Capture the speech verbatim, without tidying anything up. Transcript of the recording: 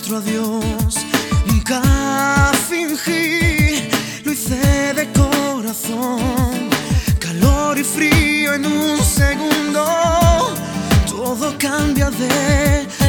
nuestro adiós. Nunca fingí, lo hice de corazón. Calor y frío en un segundo, todo cambia de